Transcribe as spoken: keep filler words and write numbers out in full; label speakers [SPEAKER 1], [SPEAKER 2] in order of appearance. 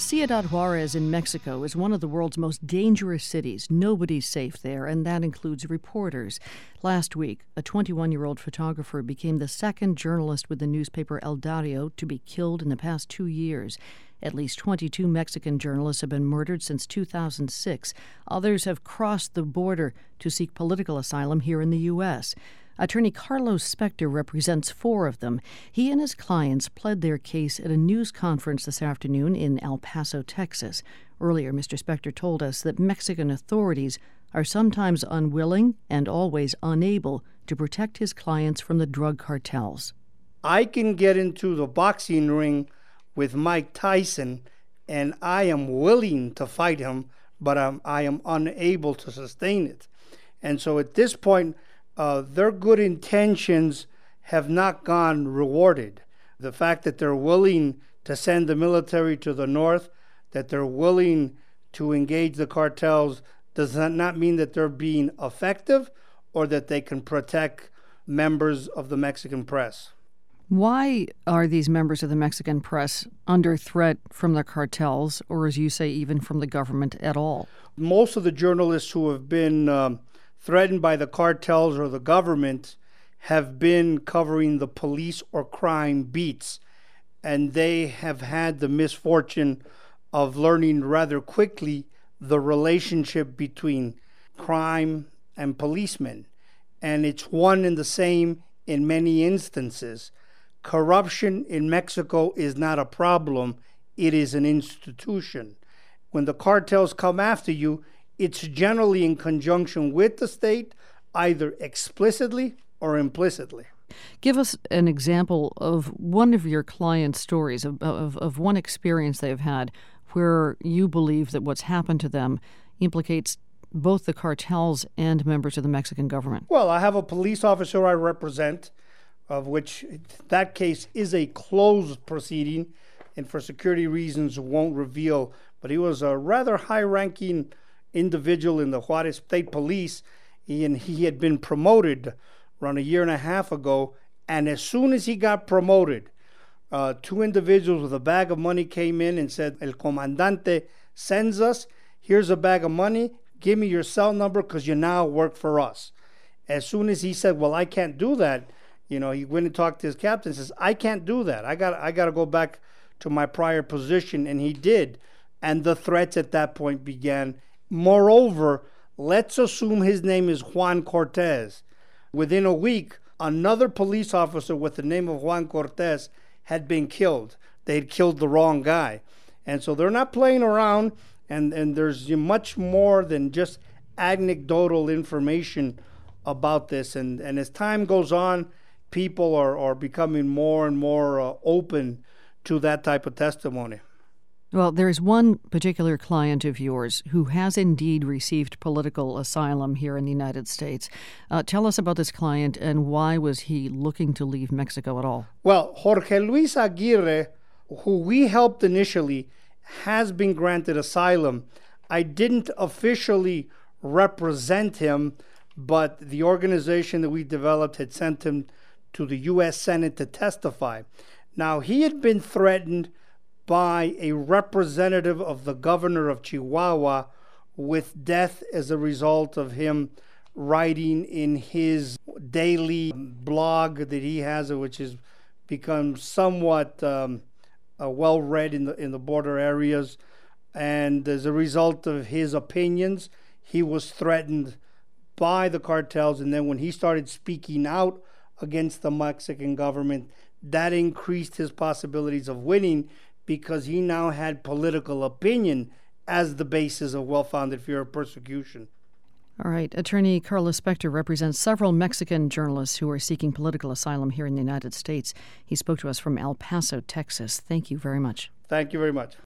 [SPEAKER 1] Ciudad Juarez in Mexico is one of the world's most dangerous cities. Nobody's safe there, and that includes reporters. Last week, a twenty-one-year-old photographer became the second journalist with the newspaper El Diario to be killed in the past two years. At least twenty-two Mexican journalists have been murdered since two thousand six. Others have crossed the border to seek political asylum here in the U S Attorney Carlos Spector represents four of them. He and his clients pled their case at a news conference this afternoon in El Paso, Texas. Earlier, Mister Spector told us that Mexican authorities are sometimes unwilling and always unable to protect his clients from the drug cartels.
[SPEAKER 2] I can get into the boxing ring with Mike Tyson, and I am willing to fight him, but I'm, I am unable to sustain it. And so at this point, Uh, their good intentions have not gone rewarded. The fact that they're willing to send the military to the north, that they're willing to engage the cartels, does not mean that they're being effective or that they can protect members of the Mexican press.
[SPEAKER 1] Why are these members of the Mexican press under threat from the cartels, or as you say, even from the government at all?
[SPEAKER 2] Most of the journalists who have been um, threatened by the cartels or the government have been covering the police or crime beats, and they have had the misfortune of learning rather quickly the relationship between crime and policemen. And it's one and the same in many instances. Corruption in Mexico is not a problem, it is an institution. When the cartels come after you, it's generally in conjunction with the state, either explicitly or implicitly.
[SPEAKER 1] Give us an example of one of your clients' stories, of, of, of one experience they've had where you believe that what's happened to them implicates both the cartels and members of the Mexican government.
[SPEAKER 2] Well, I have a police officer I represent, of which that case is a closed proceeding, and for security reasons won't reveal, but he was a rather high-ranking individual in the Juarez State Police, and he had been promoted around a year and a half ago. And as soon as he got promoted, uh, two individuals with a bag of money came in and said, "El comandante sends us. Here's a bag of money. Give me your cell number because you now work for us." As soon as he said, "Well, I can't do that," you know, he went and talked to his captain and says, "I can't do that. I got I got to go back to my prior position," and he did. And the threats at that point began. Moreover, let's assume his name is Juan Cortez. Within a week, another police officer with the name of Juan Cortez had been killed. They'd killed the wrong guy. And so they're not playing around, and, and there's much more than just anecdotal information about this. And, and as time goes on, people are, are becoming more and more uh, open to that type of testimony.
[SPEAKER 1] Well, there's one particular client of yours who has indeed received political asylum here in the United States. Uh, tell us about this client, and why was he looking to leave Mexico at all?
[SPEAKER 2] Well, Jorge Luis Aguirre, who we helped initially, has been granted asylum. I didn't officially represent him, but the organization that we developed had sent him to the U S Senate to testify. Now, he had been threatened by a representative of the governor of Chihuahua with death as a result of him writing in his daily blog that he has, which has become somewhat um, uh, well read in the in the border areas. And as a result of his opinions, he was threatened by the cartels. And then when he started speaking out against the Mexican government, that increased his possibilities of winning, because he now had political opinion as the basis of well-founded fear of persecution.
[SPEAKER 1] All right. Attorney Carlos Spector represents several Mexican journalists who are seeking political asylum here in the United States. He spoke to us from El Paso, Texas. Thank you very much.
[SPEAKER 2] Thank you very much.